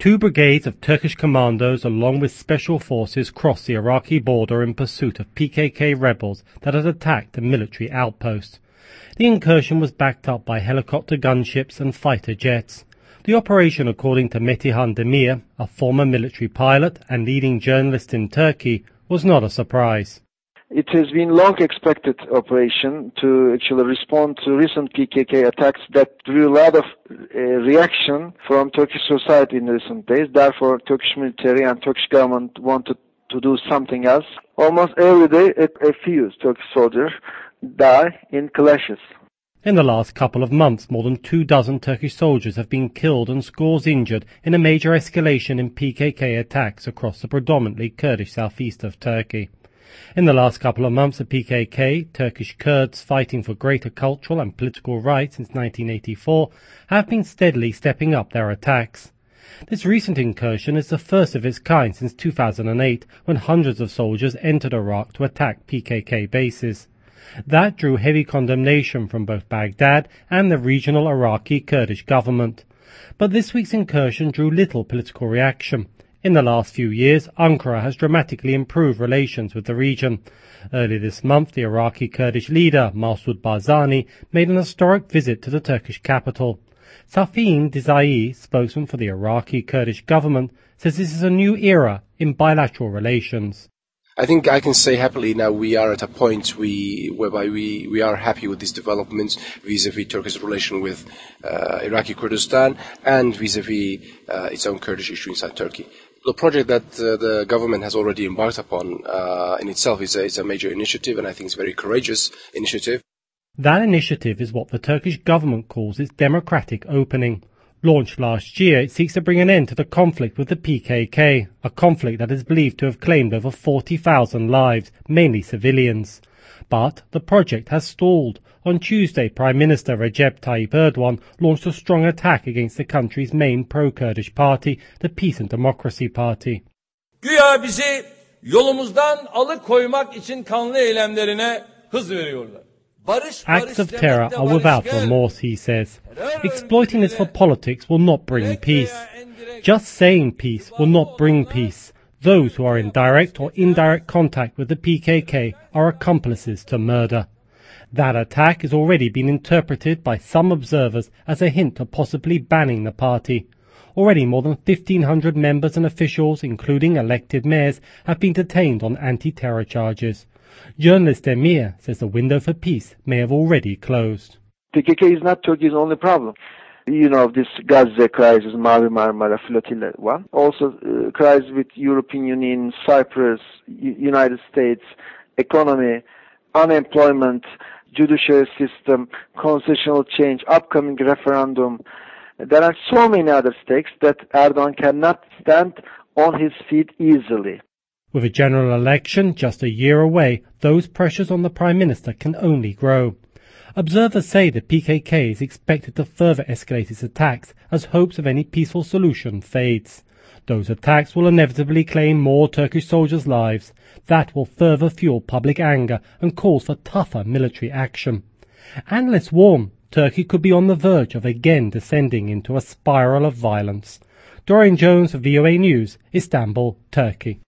2 brigades of Turkish commandos along with special forces crossed the Iraqi border in pursuit of PKK rebels that had attacked a military outpost. The incursion was backed up by helicopter gunships and fighter jets. The operation, according to Metihan Demir, a former military pilot and leading journalist in Turkey, was not a surprise. It has been long expected operation to actually respond to recent PKK attacks that drew a lot of reaction from Turkish society in recent days. Therefore, Turkish military and Turkish government wanted to do something else. Almost every day, a few Turkish soldiers die in clashes. In the last couple of months, more than 24 Turkish soldiers have been killed and scores injured in a major escalation in PKK attacks across the predominantly Kurdish southeast of Turkey. In the last couple of months, the PKK, Turkish Kurds fighting for greater cultural and political rights since 1984, have been steadily stepping up their attacks. This recent incursion is the first of its kind since 2008, when hundreds of soldiers entered Iraq to attack PKK bases. That drew heavy condemnation from both Baghdad and the regional Iraqi Kurdish government. But this week's incursion drew little political reaction. In the last few years, Ankara has dramatically improved relations with the region. Earlier this month, the Iraqi Kurdish leader, Masoud Barzani, made an historic visit to the Turkish capital. Safin Dizai, spokesman for the Iraqi Kurdish government, says this is a new era in bilateral relations. I think I can say happily now we are at a point whereby we are happy with these developments vis-à-vis Turkey's relation with Iraqi Kurdistan and vis-à-vis its own Kurdish issue inside Turkey. The project that the government has already embarked upon in itself is a major initiative, and I think it's a very courageous initiative. That initiative is what the Turkish government calls its democratic opening. Launched last year, it seeks to bring an end to the conflict with the PKK, a conflict that is believed to have claimed over 40,000 lives, mainly civilians. But the project has stalled. On Tuesday, Prime Minister Recep Tayyip Erdogan launched a strong attack against the country's main pro-Kurdish party, the Peace and Democracy Party. Güya bizi yolumuzdan alıkoymak için kanlı eylemlerine hız veriyorlar. Acts of terror are without remorse, he says. Exploiting this for politics will not bring peace. Just saying peace will not bring peace. Those who are in direct or indirect contact with the PKK are accomplices to murder. That attack has already been interpreted by some observers as a hint of possibly banning the party. Already more than 1,500 members and officials, including elected mayors, have been detained on anti-terror charges. Journalist Demir says the window for peace may have already closed. PKK is not Turkey's only problem. You know, this Gaza crisis, Mavi Marmara flotilla one. Also, crisis with European Union, Cyprus, United States, economy, unemployment, judiciary system, constitutional change, upcoming referendum. There are so many other stakes that Erdogan cannot stand on his feet easily. With a general election just a year away, those pressures on the Prime Minister can only grow. Observers say the PKK is expected to further escalate its attacks as hopes of any peaceful solution fades. Those attacks will inevitably claim more Turkish soldiers' lives. That will further fuel public anger and calls for tougher military action. Analysts warn Turkey could be on the verge of again descending into a spiral of violence. Dorian Jones, VOA News, Istanbul, Turkey.